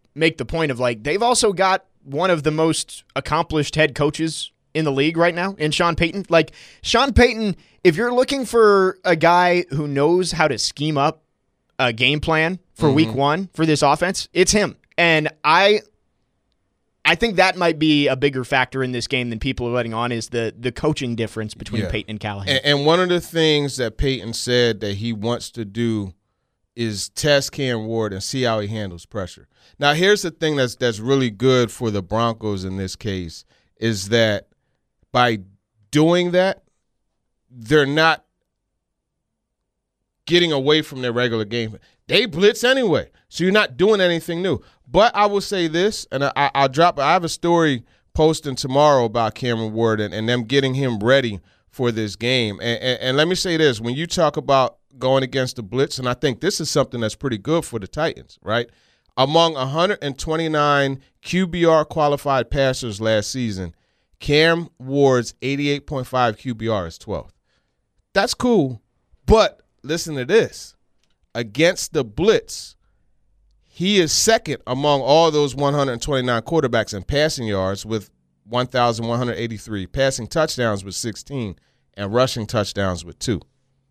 make the point of, like, they've also got one of the most accomplished head coaches in the league right now in Sean Payton. Like, Sean Payton, if you're looking for a guy who knows how to scheme up a game plan for mm-hmm. week one for this offense, it's him. And I I think that might be a bigger factor in this game than people are letting on, is the the coaching difference between yeah. Payton and Callahan. And, and one of the things that Payton said that he wants to do is test Cam Ward and see how he handles pressure. Now, here's the thing that's that's really good for the Broncos in this case, is that by doing that, they're not getting away from their regular game. They blitz anyway, so you're not doing anything new. But I will say this, and I, I'll drop. I have a story posting tomorrow about Cameron Ward and, and them getting him ready for this game. And, and, and let me say this: when you talk about going against the blitz, and I think this is something that's pretty good for the Titans, right? Among one hundred twenty-nine Q B R qualified passers last season, Cam Ward's eighty-eight point five Q B R is twelfth. That's cool, but listen to this: against the blitz, he is second among all those one hundred twenty-nine quarterbacks in passing yards with one thousand one hundred eighty-three, passing touchdowns with sixteen, and rushing touchdowns with two.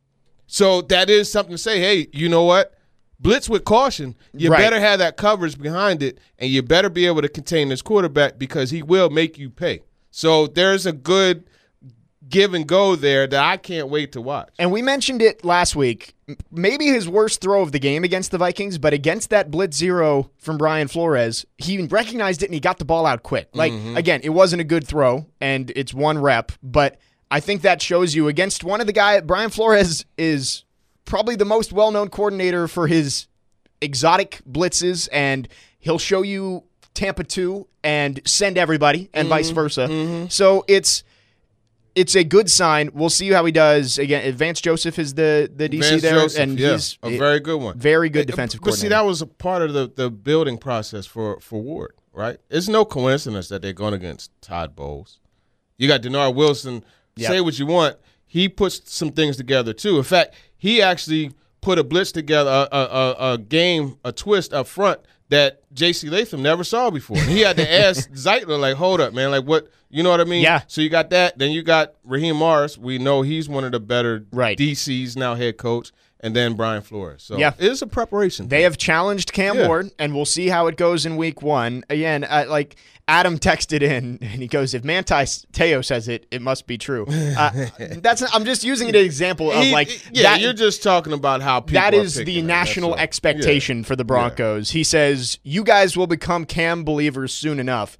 So that is something to say, hey, you know what? Blitz with caution. You right. better have that coverage behind it, and you better be able to contain this quarterback because he will make you pay. So there's a good give and go there that I can't wait to watch. And we mentioned it last week. Maybe his worst throw of the game against the Vikings, but against that blitz zero from Brian Flores, he recognized it and he got the ball out quick. Like, mm-hmm. again, it wasn't a good throw, and it's one rep, but I think that shows you against one of the guys. Brian Flores is probably the most well-known coordinator for his exotic blitzes, and he'll show you Tampa two and send everybody and mm-hmm. vice versa. Mm-hmm. So it's it's a good sign. We'll see how he does. Again, Vance Joseph is the, the D C Vance there, Joseph, and yeah, he's a very good one. Very good defensive but, coordinator. But see, that was a part of the, the building process for, for Ward, right? It's no coincidence that they're going against Todd Bowles. You got Denard Wilson. Yep. Say what you want. He puts some things together, too. In fact, he actually put a blitz together, a, a, a game, a twist up front that J C Latham never saw before. And he had to ask Zeitler, like, hold up, man, like what, you know what I mean? Yeah. So you got that. Then you got Raheem Morris. We know he's one of the better right. D Cs, now head coach. And then Brian Flores. So yeah. it is a preparation. They thing. have challenged Cam yeah. Ward, and we'll see how it goes in week one. Again, uh, like Adam texted in, and he goes, if Manti Te'o says it, it must be true. Uh, that's I'm just using an example of, he, like, yeah, that, you're just talking about how people that are is the him, national expectation yeah. for the Broncos. Yeah. He says, you guys will become Cam believers soon enough.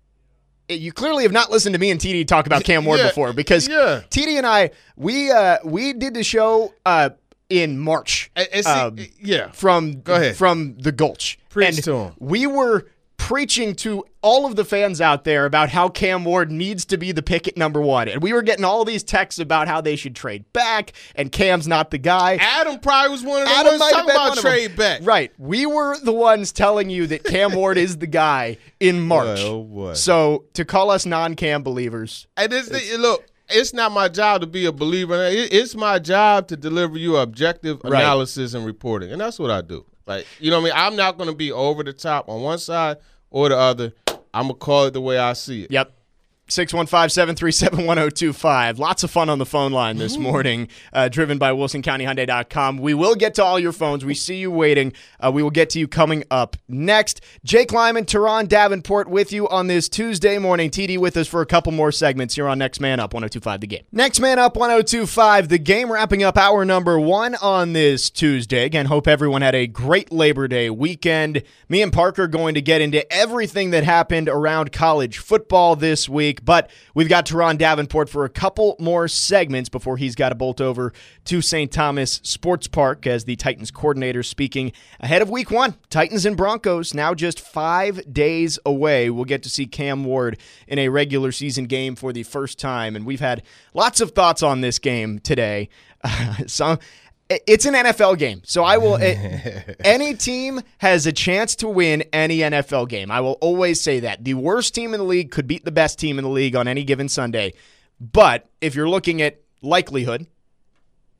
You clearly have not listened to me and T D talk about Cam Ward yeah. before, because yeah. T D and I, we uh, we did the show uh, in March. And, and see, um, yeah. From, Go ahead. from the Gulch. Preach and to him. We were preaching to all of the fans out there about how Cam Ward needs to be the pick at number one. And we were getting all these texts about how they should trade back, and Cam's not the guy. Adam probably was one of the Adam ones talking about one trade back. Right. We were the ones telling you that Cam Ward is the guy in March. Boy, oh boy. So to call us non-Cam believers. And it's, it's, look, it's not my job to be a believer. It's my job to deliver you objective right. analysis and reporting. And that's what I do. Like, you know what I mean? I'm not going to be over the top on one side or the other. I'm going to call it the way I see it. Yep. six one five, seven three seven, one zero two five. Lots of fun on the phone line this morning, uh, driven by Wilson County Hyundai dot com. We will get to all your phones. We see you waiting. Uh, we will get to you coming up next. Jake Lyman, Teron Davenport with you on this Tuesday morning. T D with us for a couple more segments here on Next Man Up, one oh two five The Game. Next Man Up, one oh two five The Game, wrapping up hour number one on this Tuesday. Again, hope everyone had a great Labor Day weekend. Me and Parker are going to get into everything that happened around college football this week. But we've got Teron Davenport for a couple more segments before he's got to bolt over to Saint Thomas Sports Park as the Titans coordinator, speaking ahead of week one. Titans and Broncos now just five days away. We'll get to see Cam Ward in a regular season game for the first time. And we've had lots of thoughts on this game today. Uh, some... It's an N F L game, so I will. It, any team has a chance to win any N F L game. I will always say that. The worst team in the league could beat the best team in the league on any given Sunday. But if you're looking at likelihood,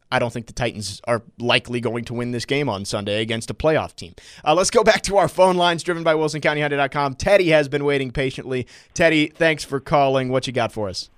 I don't think the Titans are likely going to win this game on Sunday against a playoff team. Uh, let's go back to our phone lines, driven by Wilson County Hyundai dot com. Teddy has been waiting patiently. Teddy, thanks for calling. What you got for us?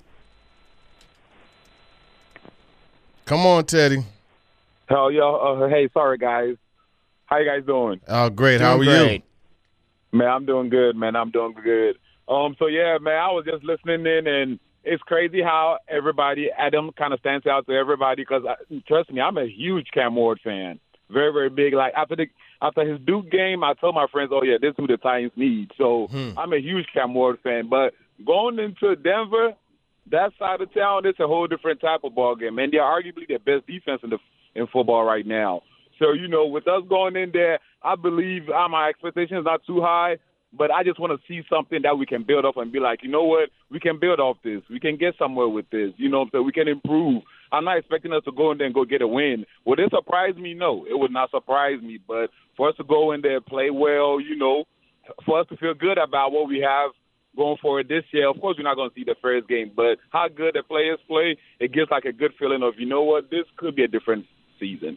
Come on, Teddy. Hell, y'all. Uh, hey, sorry, guys. How you guys doing? Oh, great. Doing How are great. you? Man, I'm doing good, man. I'm doing good. Um, so, yeah, man, I was just listening in, and it's crazy how everybody, Adam kind of stands out to everybody because, trust me, I'm a huge Cam Ward fan. Very, very big. Like, after the after his Duke game, I told my friends, oh, yeah, this is who the Titans need. So hmm. I'm a huge Cam Ward fan. But going into Denver, that side of town, it's a whole different type of ball game. And they're arguably the best defense in the in football right now. So, you know, with us going in there, I believe uh, my expectations not too high, but I just want to see something that we can build up and be like, you know what, we can build off this. We can get somewhere with this, you know, so we can improve. I'm not expecting us to go in there and go get a win. Would it surprise me? No, it would not surprise me. But for us to go in there, play well, you know, for us to feel good about what we have going forward this year, of course we're not going to see the first game, but how good the players play, it gives like a good feeling of, you know what, this could be a different season.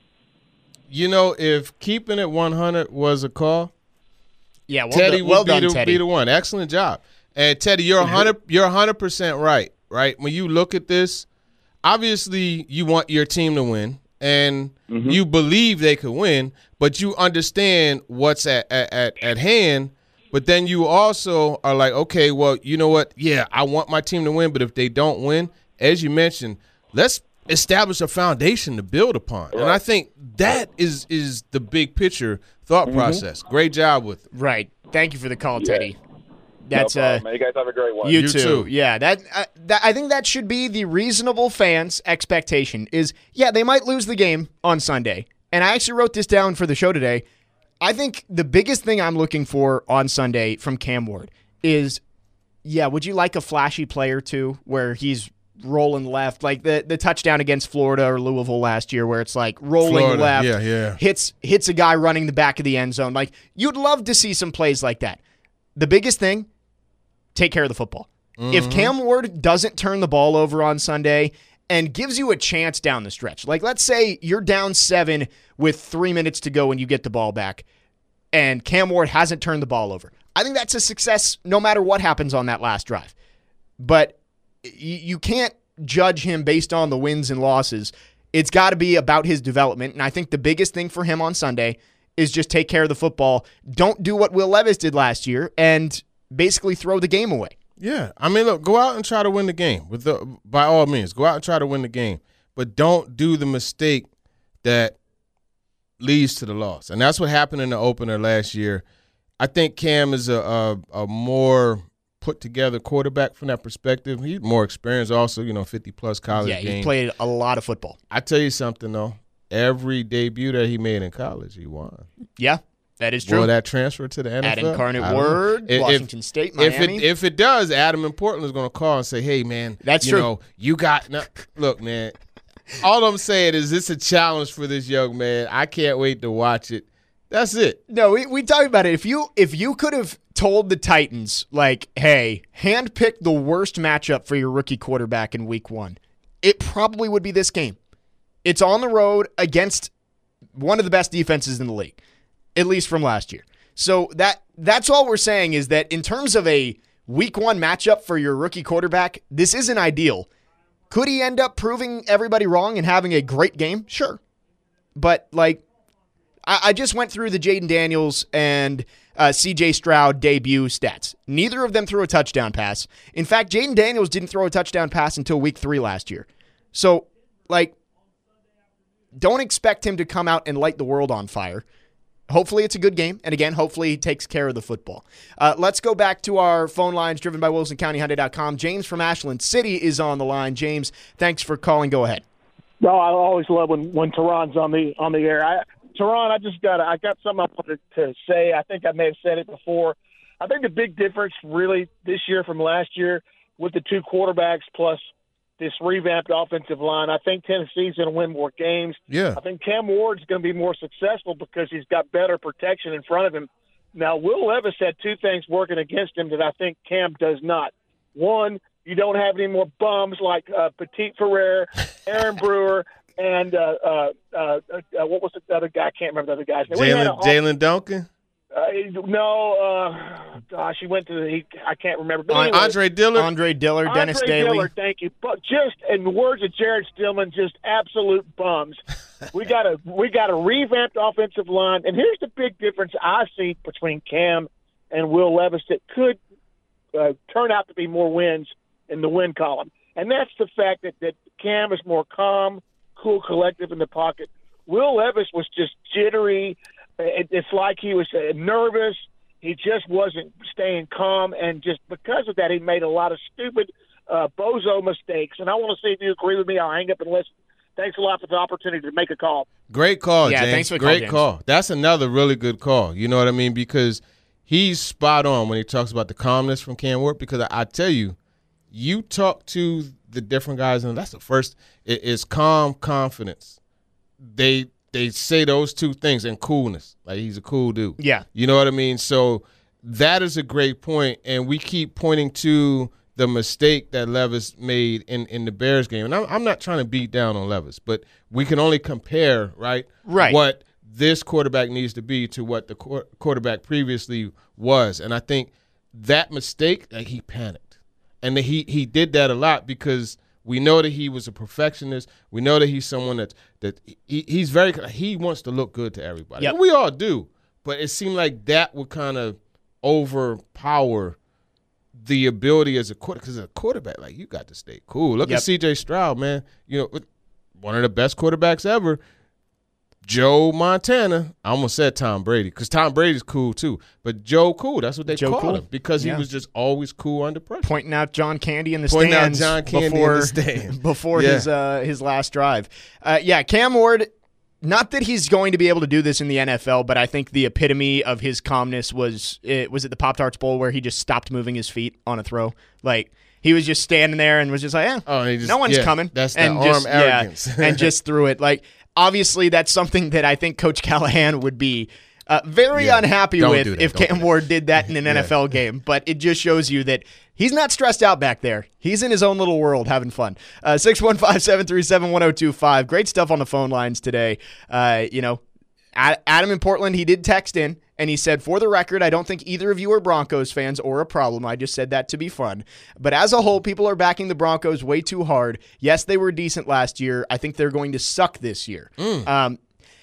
You know, if keeping it one hundred was a call, yeah, well Teddy done, well would be, done, the, Teddy. be the one. Excellent job. And Teddy, you're one hundred you're one hundred percent right, right? When you look at this, obviously you want your team to win, and mm-hmm. you believe they could win, but you understand what's at, at, at, at hand. But then you also are like, okay, well, you know what? Yeah, I want my team to win, but if they don't win, as you mentioned, let's establish a foundation to build upon. Right. And I think that is is the big picture thought mm-hmm. process. Great job with it. Right. Thank you for the call, yeah. Teddy. That's no uh, man. You guys have a great one. You, you too. too. Yeah, that, uh, that I think that should be the reasonable fans' expectation is, yeah, they might lose the game on Sunday. And I actually wrote this down for the show today. I think the biggest thing I'm looking for on Sunday from Cam Ward is, yeah, would you like a flashy play or two where he's rolling left, like the, the touchdown against Florida or Louisville last year where it's like rolling Florida, left, yeah, yeah. hits hits a guy running the back of the end zone. Like, you'd love to see some plays like that. The biggest thing, take care of the football. Mm-hmm. If Cam Ward doesn't turn the ball over on Sunday and gives you a chance down the stretch, like let's say you're down seven with three minutes to go and you get the ball back, and Cam Ward hasn't turned the ball over, I think that's a success no matter what happens on that last drive. But you can't judge him based on the wins and losses. It's got to be about his development, and I think the biggest thing for him on Sunday is just take care of the football. Don't do what Will Levis did last year and basically throw the game away. Yeah. I mean, look, go out and try to win the game. With the, by all means, go out and try to win the game. But don't do the mistake that leads to the loss. And that's what happened in the opener last year. I think Cam is a, a, a more – put together quarterback from that perspective. He's more experienced also, you know, fifty-plus college yeah, games. he played a lot of football. I tell you something, though. Every debut that he made in college, he won. Yeah, that is true. Will that transfer to the N F L? At Incarnate Word, if, Washington if, State, Miami. If it, if it does, Adam in Portland is going to call and say, hey, man, that's you true. know, you got no, – look, man, all I'm saying is it's a challenge for this young man. I can't wait to watch it. That's it. No, we, we talked about it. If you if you could have told the Titans, like, hey, handpick the worst matchup for your rookie quarterback in week one, it probably would be this game. It's on the road against one of the best defenses in the league, at least from last year. So that that's all we're saying is that in terms of a week one matchup for your rookie quarterback, this isn't ideal. Could he end up proving everybody wrong and having a great game? Sure. But, like, I just went through the Jaden Daniels and uh, C J Stroud debut stats. Neither of them threw a touchdown pass. In fact, Jaden Daniels didn't throw a touchdown pass until week three last year. So, like, don't expect him to come out and light the world on fire. Hopefully it's a good game. And again, hopefully he takes care of the football. Uh, let's go back to our phone lines driven by Wilson County Hyundai dot com. James from Ashland City is on the line. James, thanks for calling. Go ahead. No, I always love when, when Teron's on the on the air. I Teron, I just got I got something I wanted to say. I think I may have said it before. I think the big difference really this year from last year with the two quarterbacks plus this revamped offensive line, I think Tennessee's going to win more games. Yeah. I think Cam Ward's going to be more successful because he's got better protection in front of him. Now, Will Levis had two things working against him that I think Cam does not. One, you don't have any more bums like uh, Petit Ferrer, Aaron Brewer, and uh, uh, uh, uh, what was the other guy? I can't remember the other guy's name. We had Jalen a- Jalen Duncan? Uh, no, uh, gosh, he went to the, he, I can't remember. But Uh, anyway, Andre Dillard? Andre Dillard, Dennis Andre Daly. Dillard, thank you. But just in the words of Jared Stillman, just absolute bums. we got a we got a revamped offensive line, and here's the big difference I see between Cam and Will Levis that could uh, turn out to be more wins in the win column, and that's the fact that that Cam is more calm, cool, collective in the pocket. Will Levis was just jittery. It, it's like he was uh, nervous. He just wasn't staying calm, and just because of that, he made a lot of stupid uh, bozo mistakes. And I want to see if you agree with me. I'll hang up and listen. Thanks a lot for the opportunity to make a call. Great call, Yeah, James. thanks for the call, Great James. call. That's another really good call. You know what I mean? Because he's spot on when he talks about the calmness from Cam Ward. Because I, I tell you, you talk to the different guys, and that's the first. It, it's calm confidence. They they say those two things, and coolness. Like, he's a cool dude. Yeah. You know what I mean? So that is a great point, and we keep pointing to the mistake that Levis made in, in the Bears game. And I'm, I'm not trying to beat down on Levis, but we can only compare, right, Right. what this quarterback needs to be to what the qu- quarterback previously was. And I think that mistake, like, he panicked. And he, he did that a lot because we know that he was a perfectionist. We know that he's someone that that he, he's very he wants to look good to everybody. Yep. And we all do. But it seemed like that would kind of overpower the ability as a quarterback. Because as a quarterback, like, you got to stay cool. Look Yep. at C J Stroud, man. You know, one of the best quarterbacks ever. Joe Montana. I almost said Tom Brady because Tom Brady's cool too. But Joe Cool, that's what they Joe called Cool. him because Yeah. he was just always cool under pressure. Pointing out John Candy in the Pointing out stands John Candy in the before, stand. before Yeah. his uh, his last drive. Uh, yeah, Cam Ward, not that he's going to be able to do this in the N F L, but I think the epitome of his calmness was it was at the Pop-Tarts Bowl where he just stopped moving his feet on a throw. Like, he was just standing there and was just like, eh, Oh, and he just- no one's yeah, coming. that's the and arm just, arrogance. Yeah, and just threw it. Like, obviously, that's something that I think Coach Callahan would be uh, very Yeah, unhappy don't with do that, if don't Cam do that. Ward did that in an Yeah. N F L game. But it just shows you that he's not stressed out back there. He's in his own little world having fun. Uh, six one five, seven three seven, one oh two five. Great stuff on the phone lines today. Uh, you know, Ad- Adam in Portland, he did text in, and he said, for the record, I don't think either of you are Broncos fans or a problem. I just said that to be fun. But as a whole, people are backing the Broncos way too hard. Yes, they were decent last year. I think they're going to suck this year. Um,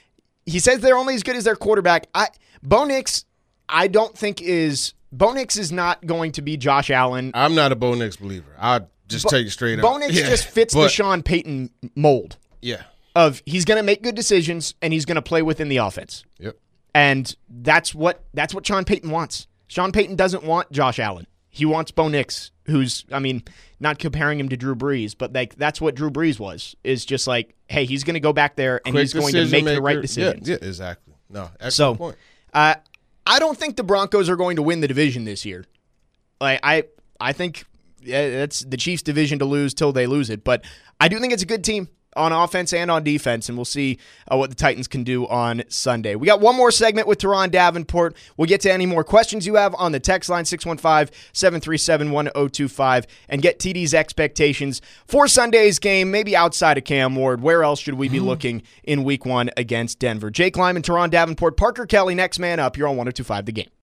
he says they're only as good as their quarterback. I Bo Nix, I don't think is Bo Nix is not going to be Josh Allen. I'm not a Bo Nix believer. I'll just Bo- tell you straight up. Bo Nix Yeah, just fits the but- Sean Payton mold Yeah. of he's going to make good decisions and he's going to play within the offense. Yep. And that's what that's what Sean Payton wants. Sean Payton doesn't want Josh Allen. He wants Bo Nix, who's, I mean, not comparing him to Drew Brees, but like that's what Drew Brees was. Is just like, hey, he's going to go back there and Quick he's going to decision make the right maker. decisions. Yeah, yeah, exactly. No, excellent So, point. uh, I don't think the Broncos are going to win the division this year. Like I, I think yeah, that's the Chiefs' division to lose till they lose it. But I do think it's a good team on offense and on defense, and we'll see uh, what the Titans can do on Sunday. We got one more segment with Teron Davenport. We'll get to any more questions you have on the text line, six one five, seven three seven, one oh two five, and get T D's expectations for Sunday's game, maybe outside of Cam Ward. Where else should we be looking in week one against Denver? Jake Lyman, Teron Davenport, Parker Kelly, next man up. You're on one oh two five The Game.